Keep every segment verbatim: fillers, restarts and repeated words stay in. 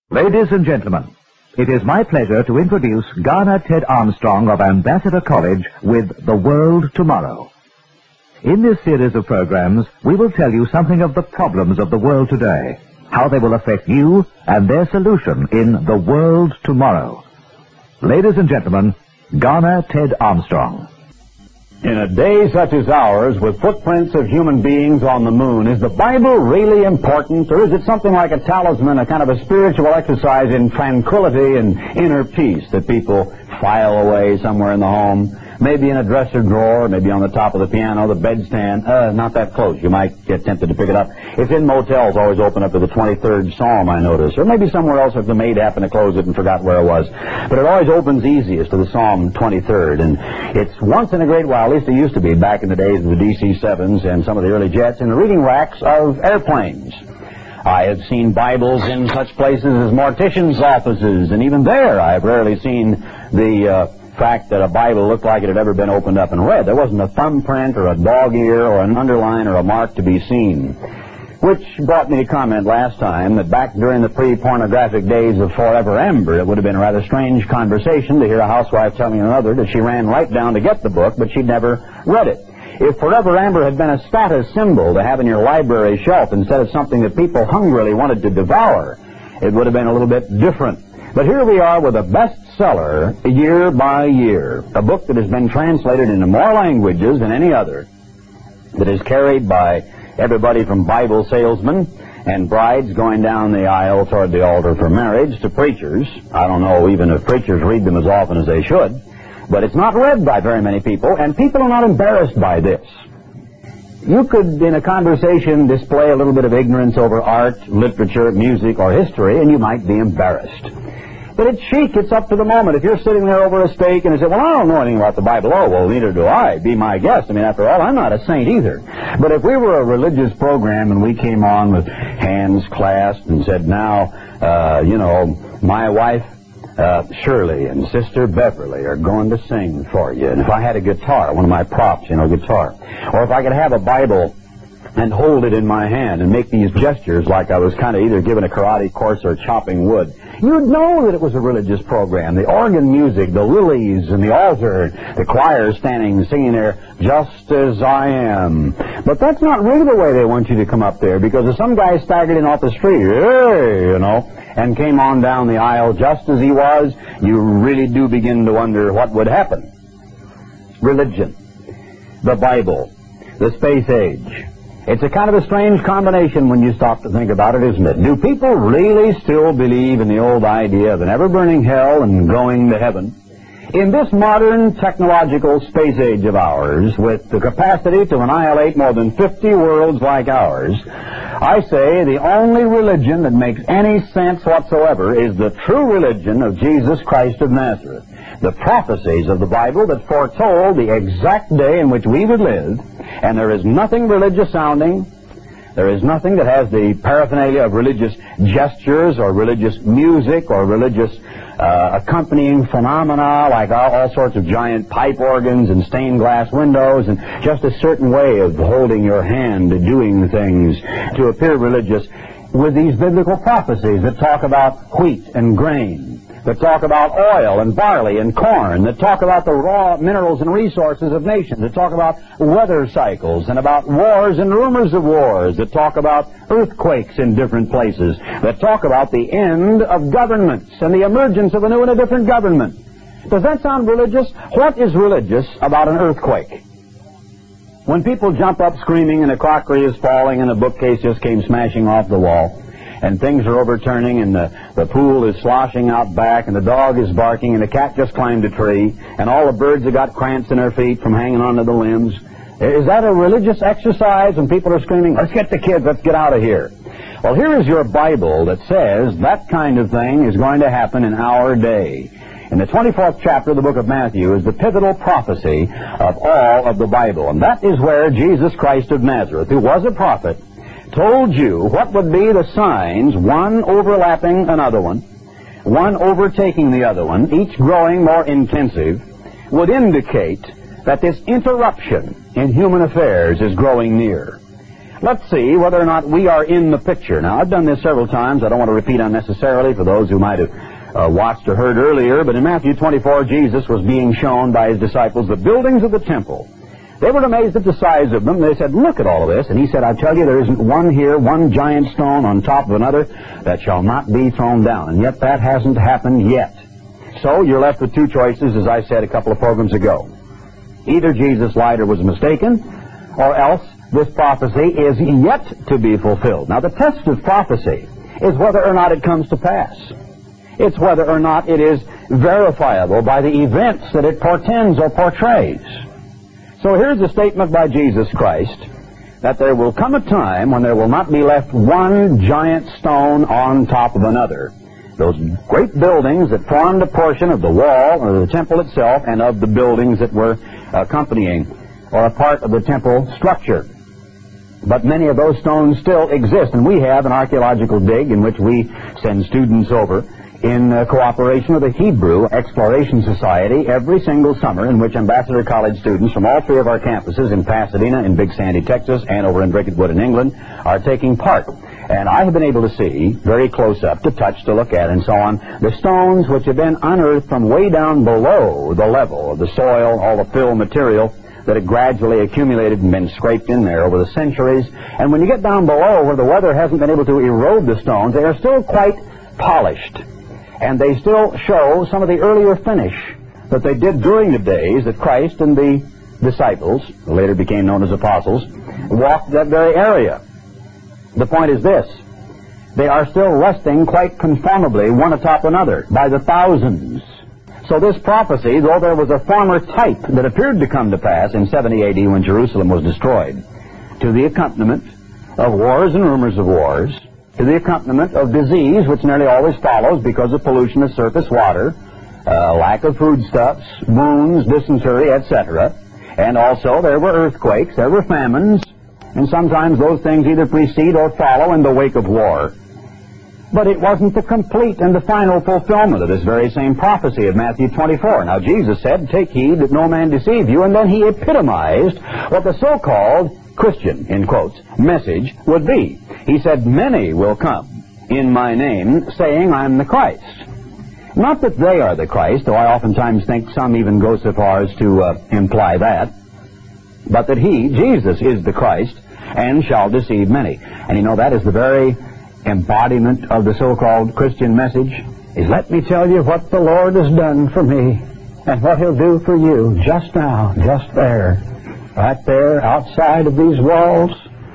Ladies and gentlemen, it is my pleasure to introduce Garner Ted Armstrong of Ambassador College with The World Tomorrow. In this series of programs, we will tell you something of the problems of the world today, how they will affect you, and their solution in The World Tomorrow. Ladies and gentlemen, Garner Ted Armstrong. In a day such as ours, with footprints of human beings on the moon, is the Bible really important, or is it something like a talisman, a kind of a spiritual exercise in tranquility and inner peace that people file away somewhere in the home? Maybe in a dresser drawer, maybe on the top of the piano, the bedstand. Uh, not that close. You might get tempted to pick it up. It's in motels, always open up to the twenty-third Psalm, I notice. Or maybe somewhere else if the maid happened to close it and forgot where it was. But it always opens easiest to the Psalm twenty-third. And it's once in a great while, at least it used to be back in the days of the D C sevens and some of the early jets, in the reading racks of airplanes. I have seen Bibles in such places as morticians' offices, and even there I have rarely seen the uh, fact that a Bible looked like it had ever been opened up and read. There wasn't a thumbprint or a dog ear or an underline or a mark to be seen. Which brought me to comment last time that back during the pre-pornographic days of Forever Amber, it would have been a rather strange conversation to hear a housewife telling another that she ran right down to get the book, but she'd never read it. If Forever Amber had been a status symbol to have in your library shelf instead of something that people hungrily wanted to devour, it would have been a little bit different. But here we are with a bestseller year by year, a book that has been translated into more languages than any other, that is carried by everybody from Bible salesmen and brides going down the aisle toward the altar for marriage to preachers. I don't know even if preachers read them as often as they should, but it's not read by very many people, and people are not embarrassed by this. You could, in a conversation, display a little bit of ignorance over art, literature, music, or history, and you might be embarrassed. But it's chic. It's up to the moment. If you're sitting there over a steak and you say, well, I don't know anything about the Bible. Oh, well, neither do I. Be my guest. I mean, after all, I'm not a saint either. But if we were a religious program and we came on with hands clasped and said, now, uh, you know, my wife, uh, Shirley, and Sister Beverly are going to sing for you. And if I had a guitar, one of my props, you know, guitar, or if I could have a Bible and hold it in my hand and make these gestures like I was kind of either giving a karate course or chopping wood, you'd know that it was a religious program. The organ music, the lilies and the altar, the choir standing singing there, just as I am. But that's not really the way they want you to come up there, because if some guy staggered in off the street, hey, you know, and came on down the aisle just as he was, you really do begin to wonder what would happen. Religion, the Bible, the space age. It's a kind of a strange combination when you stop to think about it, isn't it? Do people really still believe in the old idea of an ever-burning hell and going to heaven? In this modern technological space age of ours, with the capacity to annihilate more than fifty worlds like ours, I say the only religion that makes any sense whatsoever is the true religion of Jesus Christ of Nazareth. The prophecies of the Bible that foretold the exact day in which we would live, and there is nothing religious sounding. There is nothing that has the paraphernalia of religious gestures or religious music or religious uh, accompanying phenomena like all, all sorts of giant pipe organs and stained glass windows and just a certain way of holding your hand, doing things to appear religious, with these biblical prophecies that talk about wheat and grain, that talk about oil and barley and corn, that talk about the raw minerals and resources of nations, that talk about weather cycles and about wars and rumors of wars, that talk about earthquakes in different places, that talk about the end of governments and the emergence of a new and a different government. Does that sound religious? What is religious about an earthquake? When people jump up screaming and the crockery is falling and the bookcase just came smashing off the wall, and things are overturning, and the, the pool is sloshing out back, and the dog is barking, and the cat just climbed a tree, and all the birds have got cramps in their feet from hanging onto the limbs. Is that a religious exercise when people are screaming, let's get the kids, let's get out of here? Well, here is your Bible that says that kind of thing is going to happen in our day. In the twenty-fourth chapter of the book of Matthew is the pivotal prophecy of all of the Bible, and that is where Jesus Christ of Nazareth, who was a prophet, told you what would be the signs, one overlapping another one, one overtaking the other one, each growing more intensive, would indicate that this interruption in human affairs is growing near. let's see whether or not we are in the picture. Now, I've done this several times. I don't want to repeat unnecessarily for those who might have uh, watched or heard earlier, but in Matthew twenty-four, Jesus was being shown by his disciples the buildings of the temple. They were amazed at the size of them. They said, look at all of this. And he said, I tell you, there isn't one here, one giant stone on top of another that shall not be thrown down. And yet that hasn't happened yet. So you're left with two choices, as I said a couple of programs ago. Either Jesus lied or was mistaken, or else this prophecy is yet to be fulfilled. Now, the test of prophecy is whether or not it comes to pass. It's whether or not it is verifiable by the events that it portends or portrays. So here's a statement by Jesus Christ that there will come a time when there will not be left one giant stone on top of another. Those great buildings that formed a portion of the wall or the temple itself and of the buildings that were accompanying or a part of the temple structure. But many of those stones still exist, and we have an archaeological dig in which we send students over in uh, cooperation with the Hebrew Exploration Society every single summer, in which Ambassador College students from all three of our campuses in Pasadena, in Big Sandy, Texas, and over in Bricketwood in England are taking part. And I have been able to see, very close up, to touch, to look at, and so on, the stones which have been unearthed from way down below the level of the soil, all the fill material that had gradually accumulated and been scraped in there over the centuries. And when you get down below where the weather hasn't been able to erode the stones, they are still quite polished. And they still show some of the earlier finish that they did during the days that Christ and the disciples, who later became known as apostles, walked that very area. The point is this: they are still resting quite conformably one atop another by the thousands. So this prophecy, though there was a former type that appeared to come to pass in seventy A D when Jerusalem was destroyed, to the accompaniment of wars and rumors of wars, to the accompaniment of disease, which nearly always follows because of pollution of surface water, uh, lack of foodstuffs, wounds, dysentery, et cetera. And also there were earthquakes, there were famines, and sometimes those things either precede or follow in the wake of war. But it wasn't the complete and the final fulfillment of this very same prophecy of Matthew twenty-four. Now, Jesus said, take heed that no man deceive you, and then he epitomized what the so-called Christian, in quotes, message would be. He said, many will come in my name, saying, I'm the Christ. Not that they are the Christ, though I oftentimes think some even go so far as to uh, imply that, but that he, Jesus, is the Christ, and shall deceive many. And you know, that is the very embodiment of the so-called Christian message, is let me tell you what the Lord has done for me, and what he'll do for you just now, just there, right there outside of these walls.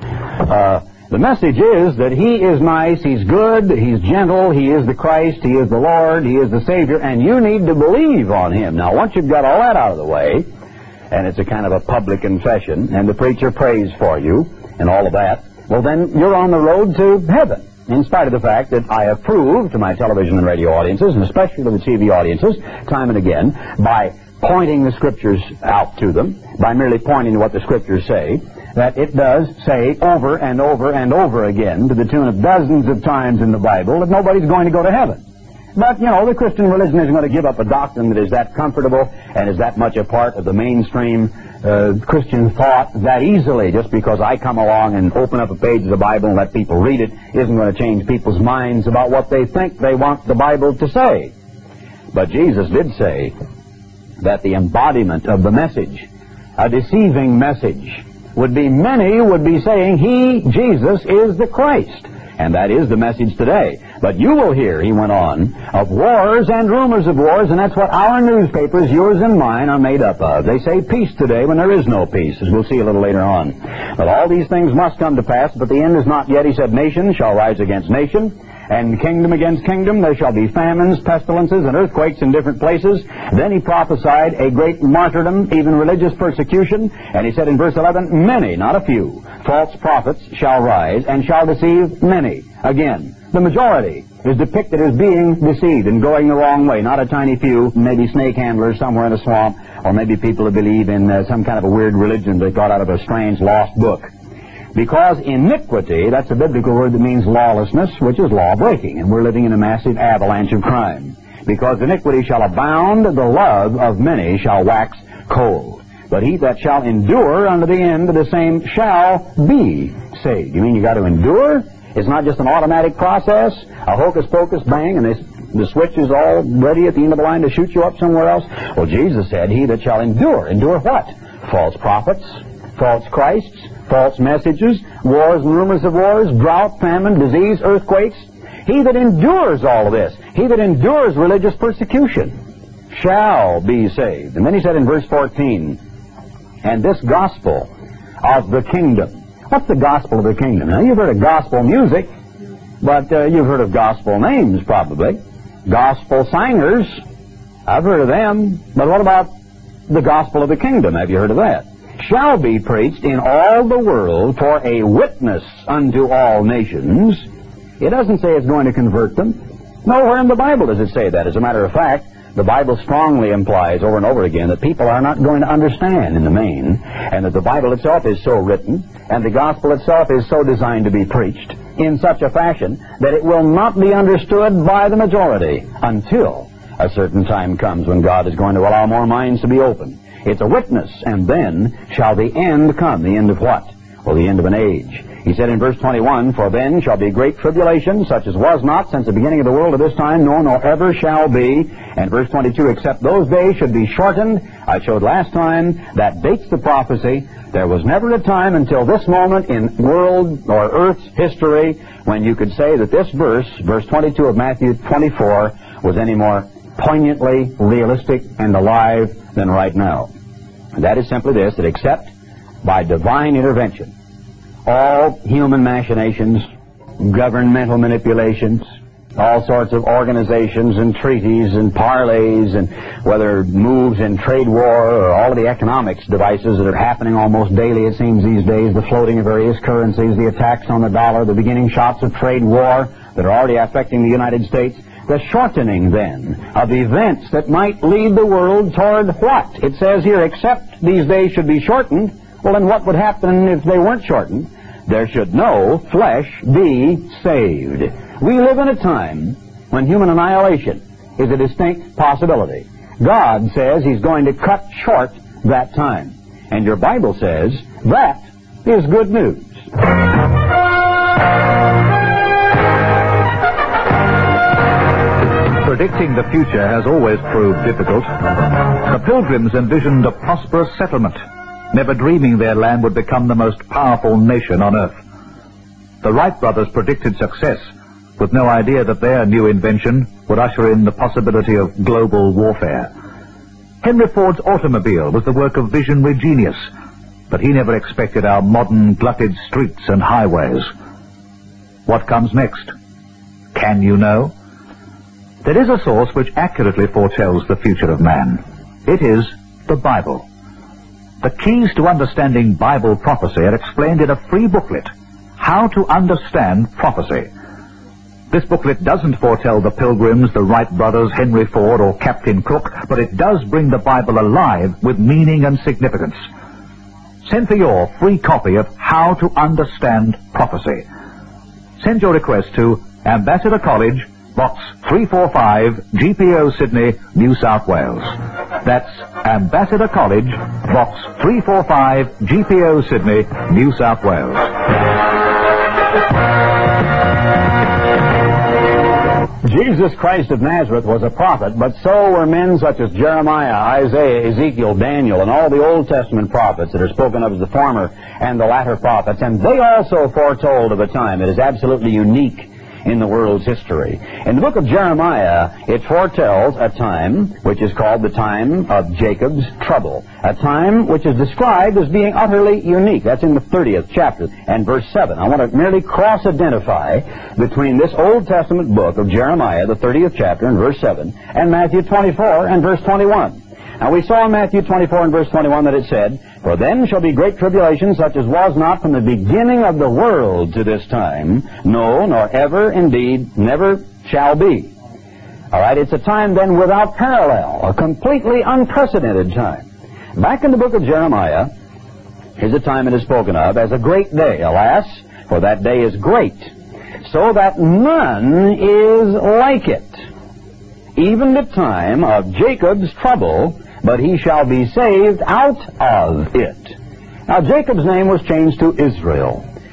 Uh, the message is that he is nice, he's good, he's gentle, he is the Christ, he is the Lord, he is the Savior, and you need to believe on him. Now, once you've got all that out of the way, and it's a kind of a public confession, and the preacher prays for you, and all of that, well, then you're on the road to heaven. In spite of the fact that I have proved to my television and radio audiences, and especially to the T V audiences, time and again, by pointing the Scriptures out to them, by merely pointing to what the Scriptures say, that it does say over and over and over again, to the tune of dozens of times in the Bible, that nobody's going to go to heaven. But, you know, the Christian religion isn't going to give up a doctrine that is that comfortable and is that much a part of the mainstream uh, Christian thought that easily. Just because I come along and open up a page of the Bible and let people read it isn't going to change people's minds about what they think they want the Bible to say. But Jesus did say that the embodiment of the message, a deceiving message, would be many would be saying, he, Jesus, is the Christ. And that is the message today. But you will hear, he went on, of wars and rumors of wars, and that's what our newspapers, yours and mine, are made up of. They say peace today when there is no peace, as we'll see a little later on. But all these things must come to pass, but the end is not yet. He said, nation shall rise against nation, and kingdom against kingdom. There shall be famines, pestilences, and earthquakes in different places. Then he prophesied a great martyrdom, even religious persecution. And he said in verse eleven, many, not a few, false prophets shall rise and shall deceive many. Again, the majority is depicted as being deceived and going the wrong way. Not a tiny few, maybe snake handlers somewhere in a swamp, or maybe people who believe in uh, some kind of a weird religion they got out of a strange lost book. Because iniquity, that's a biblical word that means lawlessness, which is law-breaking, and we're living in a massive avalanche of crime. Because iniquity shall abound, the love of many shall wax cold. But he that shall endure unto the end, the same shall be saved? You mean you got to endure? It's not just an automatic process, a hocus-pocus bang, and they, the switch is all ready at the end of the line to shoot you up somewhere else? Well, Jesus said, he that shall endure. Endure what? False prophets, false Christs, false messages, wars and rumors of wars, drought, famine, disease, earthquakes. He that endures all of this, he that endures religious persecution, shall be saved. And then he said in verse fourteen, and this gospel of the kingdom. What's the gospel of the kingdom? Now, you've heard of gospel music, but uh, you've heard of gospel names, probably. Gospel singers, I've heard of them. But what about the gospel of the kingdom? Have you heard of that? Shall be preached in all the world for a witness unto all nations. It doesn't say it's going to convert them. Nowhere in the Bible does it say that. As a matter of fact, the Bible strongly implies over and over again that people are not going to understand in the main, and that the Bible itself is so written, and the gospel itself is so designed to be preached in such a fashion that it will not be understood by the majority until a certain time comes when God is going to allow more minds to be opened. It's a witness, and then shall the end come. The end of what? Well, the end of an age. He said in verse twenty-one, for then shall be great tribulation, such as was not since the beginning of the world to this time, no, nor ever shall be. And verse twenty-two, except those days should be shortened. I showed last time that dates the prophecy. There was never a time until this moment in world or earth's history when you could say that this verse, verse twenty-two of Matthew twenty-four, was any more poignantly realistic and alive than right now. And that is simply this, that except by divine intervention, all human machinations, governmental manipulations, all sorts of organizations and treaties and parlays, and whether moves in trade war or all of the economics devices that are happening almost daily, it seems these days, the floating of various currencies, the attacks on the dollar, the beginning shots of trade war that are already affecting the United States, the shortening then of events that might lead the world toward what? It says here, except these days should be shortened. Well, then what would happen if they weren't shortened? There should no flesh be saved. We live in a time when human annihilation is a distinct possibility. God says he's going to cut short that time. And your Bible says that is good news. Predicting the future has always proved difficult. The Pilgrims envisioned a prosperous settlement, never dreaming their land would become the most powerful nation on earth. The Wright brothers predicted success, with no idea that their new invention would usher in the possibility of global warfare. Henry Ford's automobile was the work of visionary genius, but he never expected our modern glutted streets and highways. What comes next? Can you know? There is a source which accurately foretells the future of man. It is the Bible. The keys to understanding Bible prophecy are explained in a free booklet, How to Understand Prophecy. This booklet doesn't foretell the Pilgrims, the Wright brothers, Henry Ford, or Captain Cook, but it does bring the Bible alive with meaning and significance. Send for your free copy of How to Understand Prophecy. Send your request to Ambassador College, Box three forty-five, G P O Sydney, New South Wales. That's Ambassador College, Box three forty-five, G P O Sydney, New South Wales. Jesus Christ of Nazareth was a prophet, but so were men such as Jeremiah, Isaiah, Ezekiel, Daniel, and all the Old Testament prophets that are spoken of as the former and the latter prophets. And they also foretold of a time that is absolutely unique in the world's history. In the book of Jeremiah, it foretells a time which is called the time of Jacob's trouble, a time which is described as being utterly unique. That's in the thirtieth chapter and verse seven. I want to merely cross-identify between this Old Testament book of Jeremiah, the thirtieth chapter and verse seven, and Matthew twenty-four and verse twenty-one. Now, we saw in Matthew twenty-four and verse twenty-one that it said, for then shall be great tribulation, such as was not from the beginning of the world to this time, no, nor ever, indeed, never shall be. All right, it's a time then without parallel, a completely unprecedented time. Back in the book of Jeremiah is a time it is spoken of as a great day. Alas, for that day is great, so that none is like it. Even the time of Jacob's trouble, but he shall be saved out of it. Now, Jacob's name was changed to Israel.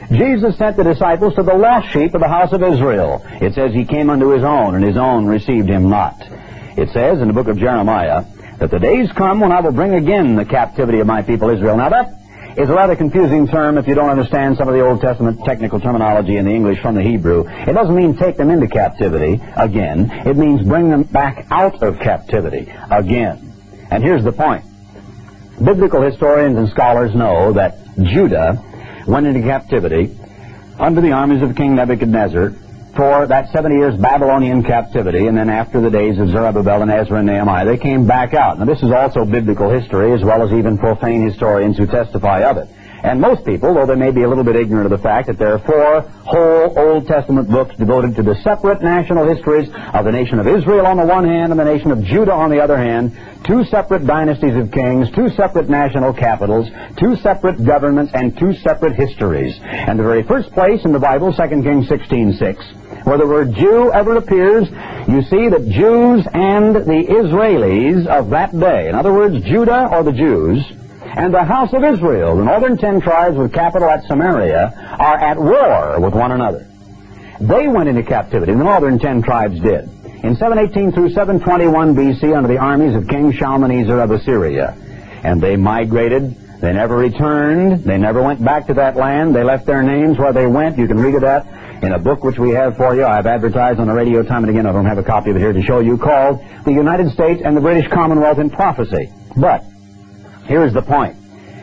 Jesus sent the disciples to the lost sheep of the house of Israel. It says he came unto his own, and his own received him not. It says in the book of Jeremiah that the days come when I will bring again the captivity of my people Israel. Now that is a rather confusing term if you don't understand some of the Old Testament technical terminology in the English from the Hebrew. It doesn't mean take them into captivity again. It means bring them back out of captivity again. And here's the point. Biblical historians and scholars know that Judah went into captivity under the armies of King Nebuchadnezzar for that seventy years Babylonian captivity, and then after the days of Zerubbabel and Ezra and Nehemiah, they came back out. Now, this is also biblical history, as well as even profane historians who testify of it. And most people, though they may be a little bit ignorant of the fact that there are four whole Old Testament books devoted to the separate national histories of the nation of Israel on the one hand and the nation of Judah on the other hand, two separate dynasties of kings, two separate national capitals, two separate governments, and two separate histories. And the very first place in the Bible, Second Kings sixteen six, where the word Jew ever appears, you see that Jews and the Israelis of that day, in other words, Judah or the Jews, and the house of Israel, the northern ten tribes with capital at Samaria, are at war with one another. They went into captivity, the northern ten tribes did, in seven eighteen through seven twenty-one B C under the armies of King Shalmaneser of Assyria. And they migrated. They never returned. They never went back to that land. They left their names where they went. You can read of that in a book which we have for you. I've advertised on the radio time and again. I don't have a copy of it here to show you, called The United States and the British Commonwealth in Prophecy. But here's the point.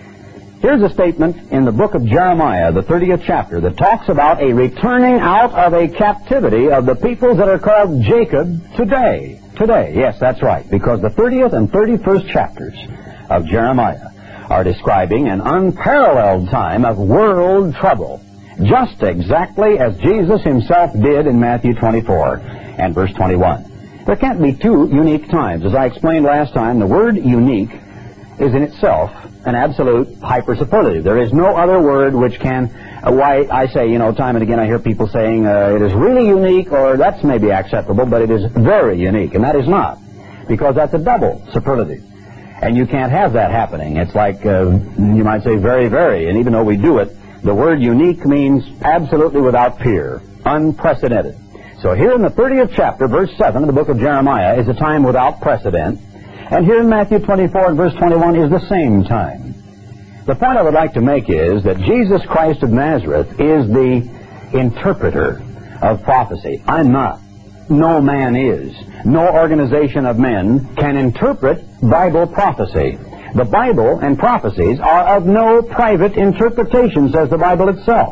Here's a statement in the book of Jeremiah, the thirtieth chapter, that talks about a returning out of a captivity of the peoples that are called Jacob today. Today, yes, that's right, because the thirtieth and thirty-first chapters of Jeremiah are describing an unparalleled time of world trouble, just exactly as Jesus himself did in Matthew twenty-four and verse twenty-one. There can't be two unique times. As I explained last time, the word unique is in itself an absolute hyper-superlative. There is no other word which can, uh, why I say, you know, time and again I hear people saying uh, it is really unique, or that's maybe acceptable, but it is very unique, and that is not, because that's a double superlative. And you can't have that happening. It's like, uh, you might say, very, very, and even though we do it, the word unique means absolutely without peer, unprecedented. So here in the thirtieth chapter, verse seven of the book of Jeremiah, is a time without precedent. And here in Matthew twenty-four and verse twenty-one is the same time. The point I would like to make is that Jesus Christ of Nazareth is the interpreter of prophecy. I'm not. No man is. No organization of men can interpret Bible prophecy. The Bible and prophecies are of no private interpretation, says the Bible itself.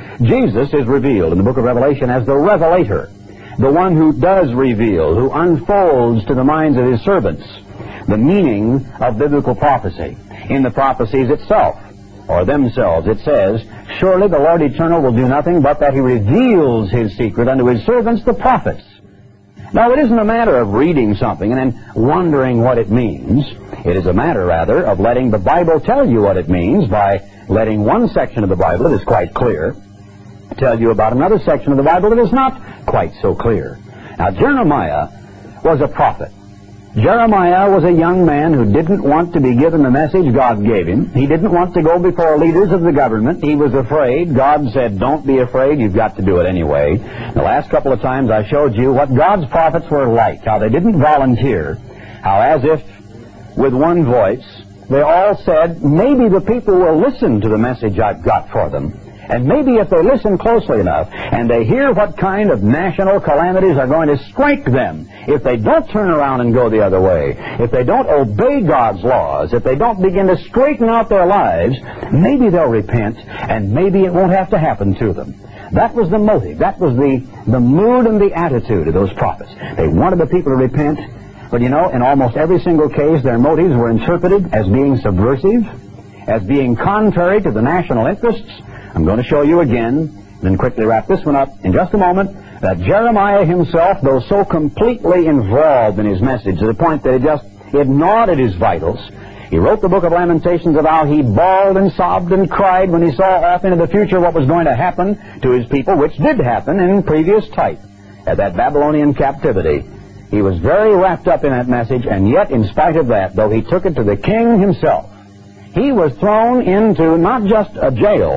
Jesus is revealed in the book of Revelation as the revelator, the one who does reveal, who unfolds to the minds of his servants the meaning of biblical prophecy. In the prophecies itself, or themselves, it says, surely the Lord eternal will do nothing but that he reveals his secret unto his servants, the prophets. Now, it isn't a matter of reading something and then wondering what it means. It is a matter, rather, of letting the Bible tell you what it means by letting one section of the Bible that is quite clear tell you about another section of the Bible that is not quite so clear. Now, Jeremiah was a prophet. Jeremiah was a young man who didn't want to be given the message God gave him. He didn't want to go before leaders of the government. He was afraid. God said, don't be afraid. You've got to do it anyway. The last couple of times I showed you what God's prophets were like, how they didn't volunteer, how as if with one voice they all said, maybe the people will listen to the message I've got for them. And maybe if they listen closely enough and they hear what kind of national calamities are going to strike them, if they don't turn around and go the other way, if they don't obey God's laws, if they don't begin to straighten out their lives, maybe they'll repent and maybe it won't have to happen to them. That was the motive. That was the, the mood and the attitude of those prophets. They wanted the people to repent, but you know, in almost every single case, their motives were interpreted as being subversive, as being contrary to the national interests. I'm going to show you again, then quickly wrap this one up in just a moment, that Jeremiah himself, though so completely involved in his message to the point that it just, it gnawed at his vitals, he wrote the book of Lamentations of how he bawled and sobbed and cried when he saw off into the future what was going to happen to his people, which did happen in previous type at that Babylonian captivity. He was very wrapped up in that message, and yet, in spite of that, though he took it to the king himself, he was thrown into not just a jail,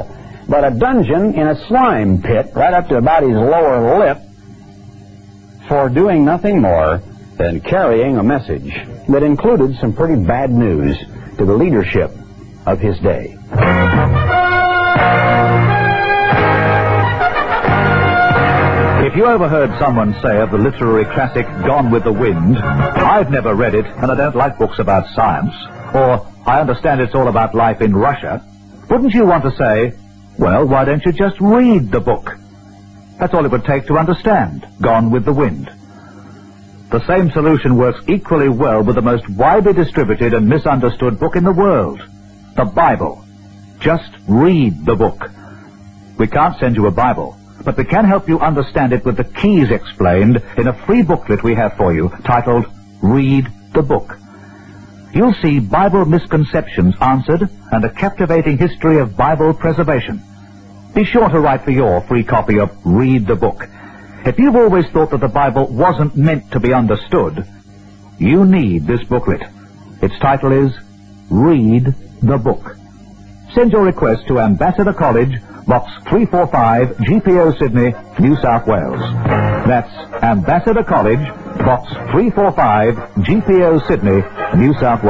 but a dungeon in a slime pit right up to about his lower lip for doing nothing more than carrying a message that included some pretty bad news to the leadership of his day. If you ever heard someone say of the literary classic Gone with the Wind, I've never read it and I don't like books about science, or I understand it's all about life in Russia, wouldn't you want to say, well, why don't you just read the book? That's all it would take to understand Gone with the Wind. The same solution works equally well with the most widely distributed and misunderstood book in the world, the Bible. Just read the book. We can't send you a Bible, but we can help you understand it with the keys explained in a free booklet we have for you titled Read the Book. You'll see Bible misconceptions answered and a captivating history of Bible preservation. Be sure to write for your free copy of Read the Book. If you've always thought that the Bible wasn't meant to be understood, you need this booklet. Its title is Read the Book. Send your request to Ambassador College, Box three forty-five, G P O Sydney, New South Wales. That's Ambassador College, Box three forty-five, G P O Sydney, New South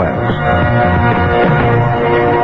Wales.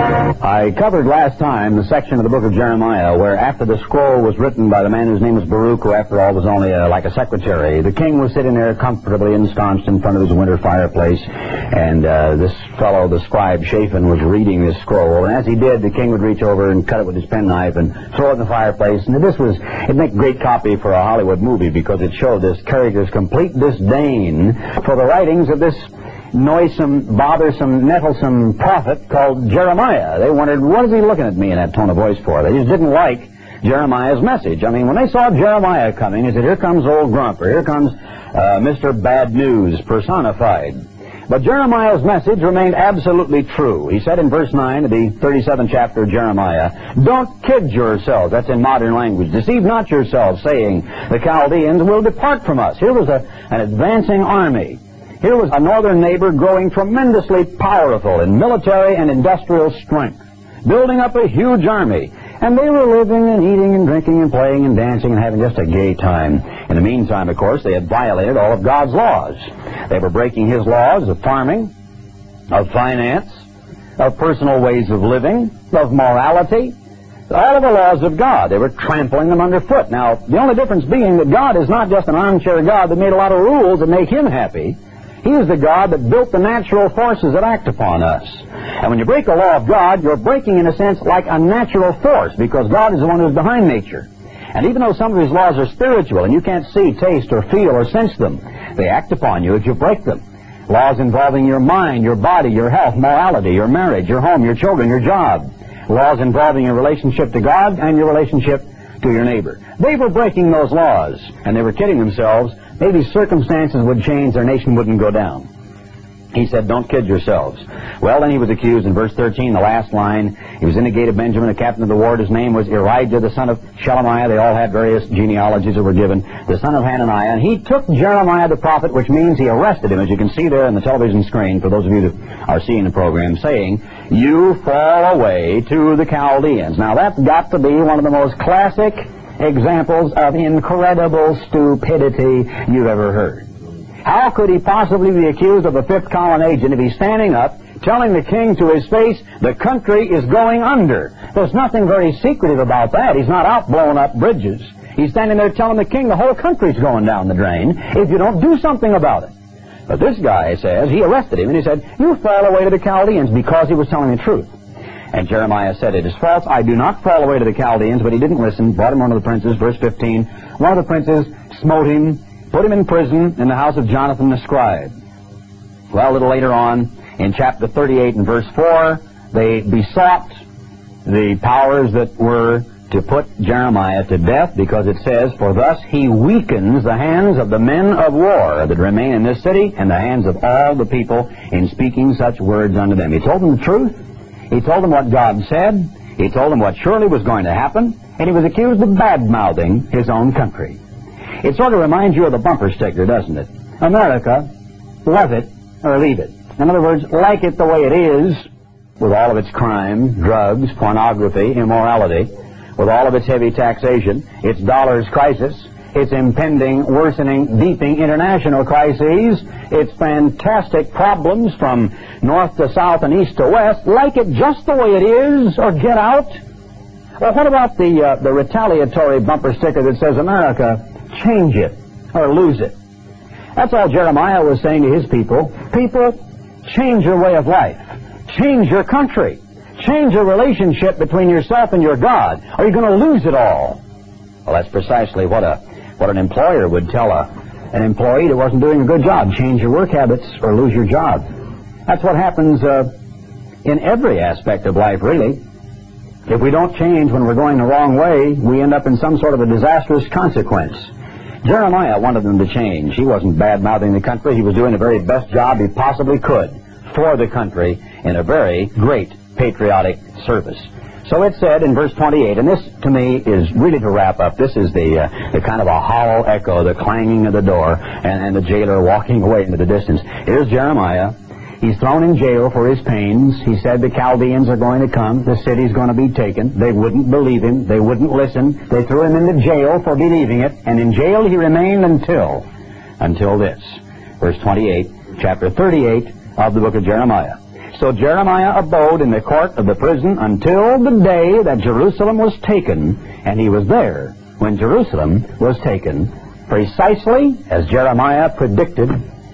I covered last time the section of the book of Jeremiah where after the scroll was written by the man whose name was Baruch, who after all was only uh, like a secretary, the king was sitting there comfortably ensconced in front of his winter fireplace, and uh, this fellow, the scribe Shaphan, was reading this scroll, and as he did, the king would reach over and cut it with his penknife and throw it in the fireplace, and this was, it'd make a great copy for a Hollywood movie because it showed this character's complete disdain for the writings of this noisome, bothersome, nettlesome prophet called Jeremiah. They wondered, what is he looking at me in that tone of voice for? They just didn't like Jeremiah's message. I mean, when they saw Jeremiah coming, they said, here comes old Grump, or here comes uh, Mister Bad News personified. But Jeremiah's message remained absolutely true. He said in verse nine of the thirty-seventh chapter of Jeremiah, don't kid yourselves, that's in modern language, deceive not yourselves, saying, the Chaldeans will depart from us. Here was a, an advancing army. Here was a northern neighbor growing tremendously powerful in military and industrial strength, building up a huge army. And they were living and eating and drinking and playing and dancing and having just a gay time. In the meantime, of course, they had violated all of God's laws. They were breaking His laws of farming, of finance, of personal ways of living, of morality, all of the laws of God. They were trampling them underfoot. Now, the only difference being that God is not just an armchair God that made a lot of rules that make Him happy. He is the God that built the natural forces that act upon us. And when you break a law of God, you're breaking, in a sense, like a natural force, because God is the one who's behind nature. And even though some of His laws are spiritual, and you can't see, taste, or feel, or sense them, they act upon you if you break them. Laws involving your mind, your body, your health, morality, your marriage, your home, your children, your job. Laws involving your relationship to God and your relationship to your neighbor. They were breaking those laws, and they were kidding themselves. Maybe circumstances would change, their nation wouldn't go down. He said, don't kid yourselves. Well, then he was accused in verse thirteen, the last line. He was in the gate of Benjamin, the captain of the ward. His name was Erijah, the son of Shelemiah. They all had various genealogies that were given. The son of Hananiah. And he took Jeremiah the prophet, which means he arrested him, as you can see there on the television screen, for those of you that are seeing the program, saying, you fall away to the Chaldeans. Now, that's got to be one of the most classic examples of incredible stupidity you've ever heard. How could he possibly be accused of a fifth column agent if he's standing up telling the king to his face, the country is going under? There's nothing very secretive about that. He's not out blowing up bridges. He's standing there telling the king the whole country's going down the drain if you don't do something about it. But this guy says, he arrested him and he said, you fall away to the Chaldeans, because he was telling the truth. And Jeremiah said, it is false, I do not fall away to the Chaldeans. But he didn't listen, brought him one of the princes, verse fifteen. One of the princes smote him, put him in prison in the house of Jonathan the scribe. Well, a little later on, in chapter thirty-eight and verse four, they besought the powers that were to put Jeremiah to death, because it says, for thus he weakens the hands of the men of war that remain in this city, and the hands of all the people in speaking such words unto them. He told them the truth. He told them what God said. He told them what surely was going to happen. And he was accused of bad-mouthing his own country. It sort of reminds you of the bumper sticker, doesn't it? America, love it or leave it. In other words, like it the way it is, with all of its crime, drugs, pornography, immorality, with all of its heavy taxation, its dollars crisis, its impending, worsening, deepening international crises, its fantastic problems from north to south and east to west, like it just the way it is, or get out? Well, what about the uh, the retaliatory bumper sticker that says, America, change it, or lose it? That's all Jeremiah was saying to his people. People, change your way of life. Change your country. Change your relationship between yourself and your God, or you're going to lose it all. Well, that's precisely what a what an employer would tell a, an employee that wasn't doing a good job. Change your work habits or lose your job. That's what happens uh, in every aspect of life, really. If we don't change when we're going the wrong way, we end up in some sort of a disastrous consequence. Jeremiah wanted them to change. He wasn't bad-mouthing the country. He was doing the very best job he possibly could for the country in a very great patriotic service. So it said in verse twenty-eight, and this to me is really to wrap up. This is the uh, the kind of a hollow echo, the clanging of the door, and, and the jailer walking away into the distance. Here's Jeremiah. He's thrown in jail for his pains. He said the Chaldeans are going to come. The city's going to be taken. They wouldn't believe him. They wouldn't listen. They threw him into jail for believing it. And in jail he remained until, until this. Verse twenty-eight, chapter thirty-eight of the book of Jeremiah. So Jeremiah abode in the court of the prison until the day that Jerusalem was taken, and he was there when Jerusalem was taken, precisely as Jeremiah predicted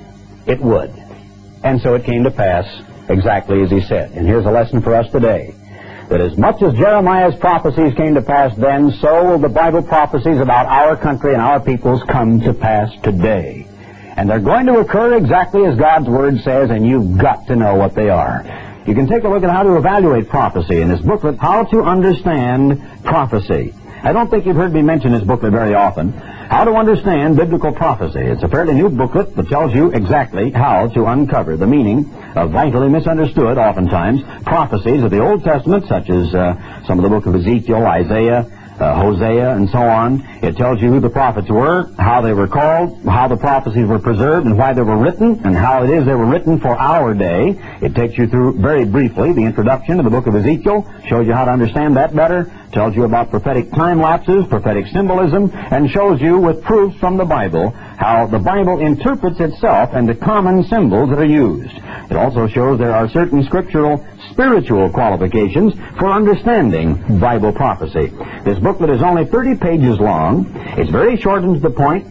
it would. And so it came to pass exactly as he said. And here's a lesson for us today, that as much as Jeremiah's prophecies came to pass then, so will the Bible prophecies about our country and our peoples come to pass today. And they're going to occur exactly as God's Word says, and you've got to know what they are. You can take a look at how to evaluate prophecy in this booklet, How to Understand Prophecy. I don't think you've heard me mention this booklet very often. How to Understand Biblical Prophecy. It's a fairly new booklet that tells you exactly how to uncover the meaning of vitally misunderstood, oftentimes, prophecies of the Old Testament, such as uh, some of the book of Ezekiel, Isaiah, Uh, Hosea, and so on. It tells you who the prophets were, how they were called, how the prophecies were preserved, and why they were written, and how it is they were written for our day. It takes you through, very briefly, the introduction to the book of Ezekiel, shows you how to understand that better, tells you about prophetic time lapses, prophetic symbolism, and shows you with proofs from the Bible how the Bible interprets itself and the common symbols that are used. It also shows there are certain scriptural spiritual qualifications for understanding Bible prophecy. This booklet is only thirty pages long. It's very short and to the point.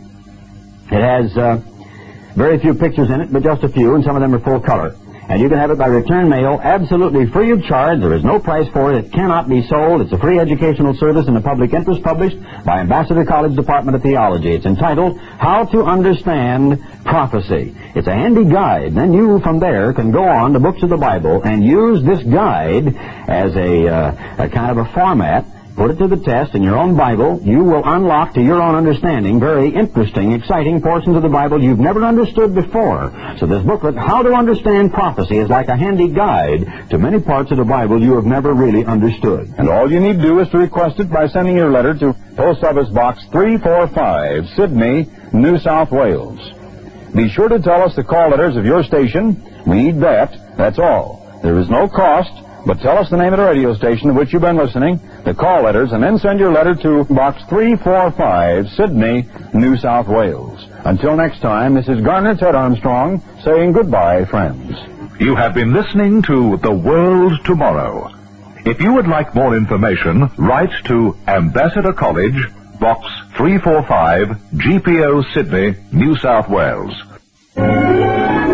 It has uh, very few pictures in it, but just a few, and some of them are full color. And you can have it by return mail, absolutely free of charge. There is no price for it. It cannot be sold. It's a free educational service in the public interest, published by Ambassador College Department of Theology. It's entitled, How to Understand Prophecy. It's a handy guide. Then you, from there, can go on to books of the Bible and use this guide as a, uh, a kind of a format. Put it to the test in your own Bible. You will unlock to your own understanding very interesting, exciting portions of the Bible you've never understood before. So this booklet, How to Understand Prophecy, is like a handy guide to many parts of the Bible you have never really understood. And all you need to do is to request it by sending your letter to Post Office Box three forty-five, Sydney, New South Wales. Be sure to tell us the call letters of your station. We need that. That's all. There is no cost. But tell us the name of the radio station to which you've been listening, the call letters, and then send your letter to Box three forty-five, Sydney, New South Wales. Until next time, this is Garner Ted Armstrong saying goodbye, friends. You have been listening to The World Tomorrow. If you would like more information, write to Ambassador College, Box three forty-five, G P O, Sydney, New South Wales.